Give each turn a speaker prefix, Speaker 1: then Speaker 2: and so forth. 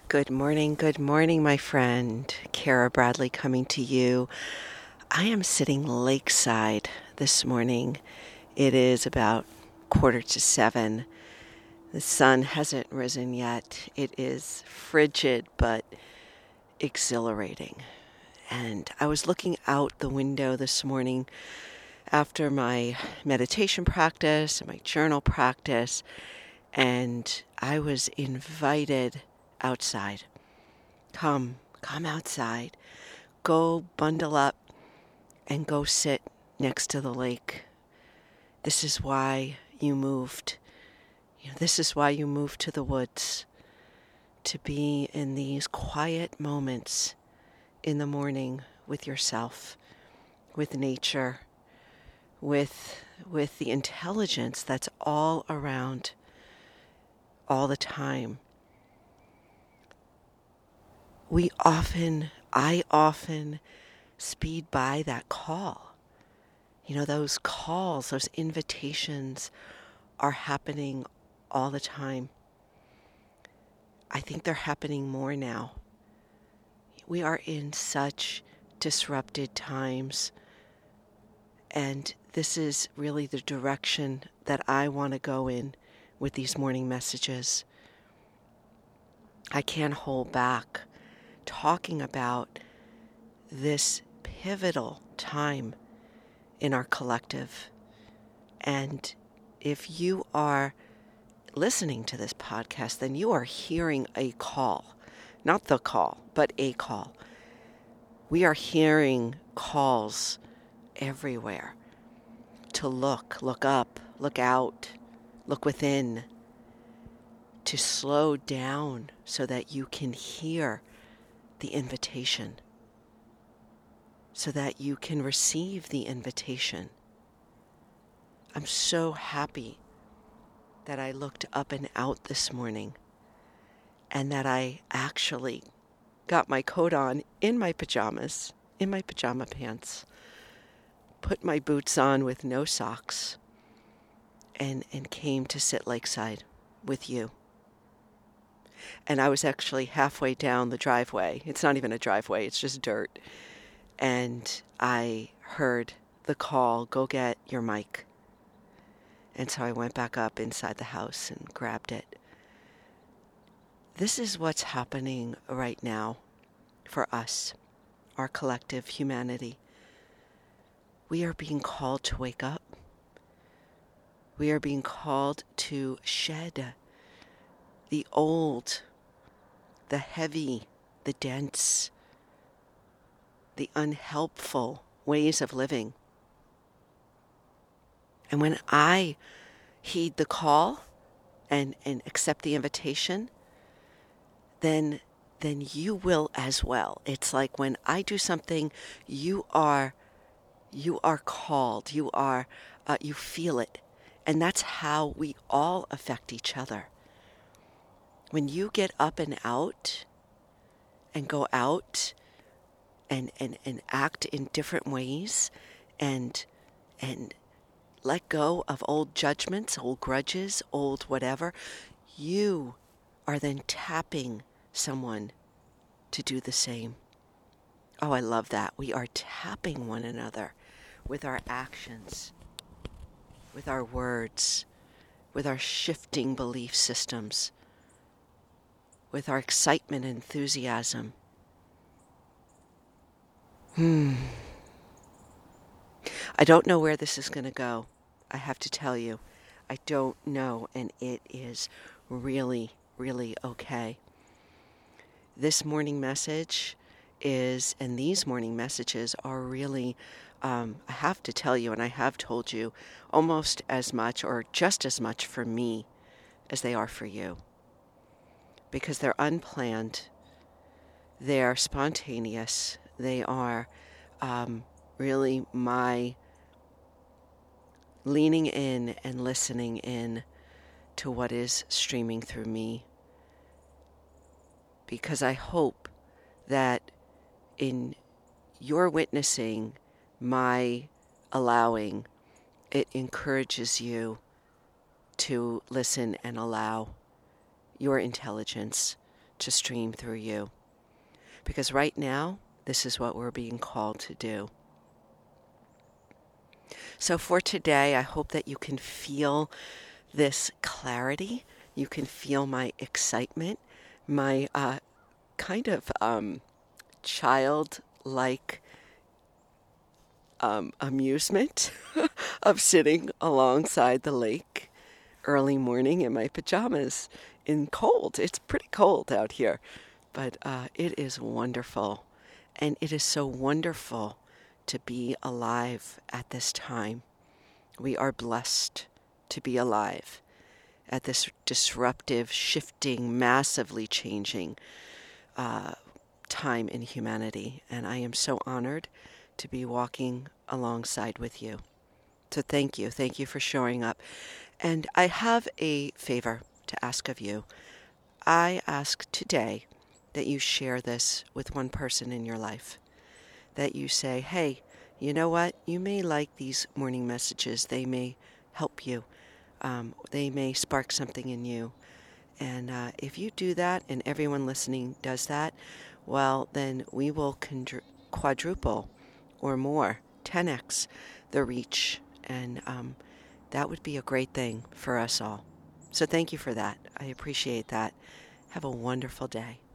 Speaker 1: Good morning, my friend. Kara Bradley coming to you. I am sitting lakeside this morning. It is about 6:45. The sun hasn't risen yet. It is frigid but exhilarating. And I was looking out the window this morning after my meditation practice and my journal practice, and I was invited outside. Come outside. Go bundle up and go sit next to the lake. This is why you moved. This is why you moved to the woods, to be in these quiet moments in the morning with yourself, with nature, with the intelligence that's all around all the time. I often speed by that call. Those calls, those invitations are happening all the time. I think they're happening more now. We are in such disrupted times, and this is really the direction that I want to go in with these morning messages. I can't hold back talking about this pivotal time in our collective. And if you are listening to this podcast, then you are hearing a call. Not the call, but a call. We are hearing calls everywhere to look up, look out, look within, to slow down so that you can hear the invitation, so that you can receive the invitation. I'm so happy that I looked up and out this morning and that I actually got my coat on in my pajamas, in my pajama pants, put my boots on with no socks, and came to sit lakeside with you. And I was actually halfway down the driveway. It's not even a driveway, it's just dirt. And I heard the call, go get your mic. And so I went back up inside the house and grabbed it. This is what's happening right now for us, our collective humanity. We are being called to wake up. We are being called to shed the old, the heavy, the dense, the unhelpful ways of living. And when I heed the call and accept the invitation, then you will as well. It's like when I do something, you are called, you feel it. And that's how we all affect each other. When you get up and out and go out and act in different ways and let go of old judgments, old grudges, old whatever, you are then tapping someone to do the same. Oh, I love that. We are tapping one another with our actions, with our words, with our shifting belief systems, with our excitement and enthusiasm. I don't know where this is going to go. I have to tell you, I don't know, and it is really, really okay. This morning message is, and these morning messages are really, I have to tell you, and I have told you, almost as much or just as much for me as they are for you. Because they're unplanned, they are spontaneous, they are really my leaning in and listening in to what is streaming through me. Because I hope that in your witnessing my allowing, it encourages you to listen and allow your intelligence to stream through you. Because right now, this is what we're being called to do. So for today, I hope that you can feel this clarity. You can feel my excitement, my kind of childlike amusement of sitting alongside the lake early morning in my pajamas in cold. It's pretty cold out here, but it is wonderful. And it is so wonderful to be alive at this time. We are blessed to be alive at this disruptive, shifting, massively changing time in humanity. And I am so honored to be walking alongside with you. So thank you. Thank you for showing up. And I have a favor to ask of you. I ask today that you share this with one person in your life. That you say, hey, you know what? You may like these morning messages. They may help you. They may spark something in you. And if you do that and everyone listening does that, well, then we will quadruple or more, 10x the reach. And that would be a great thing for us all. So thank you for that. I appreciate that. Have a wonderful day.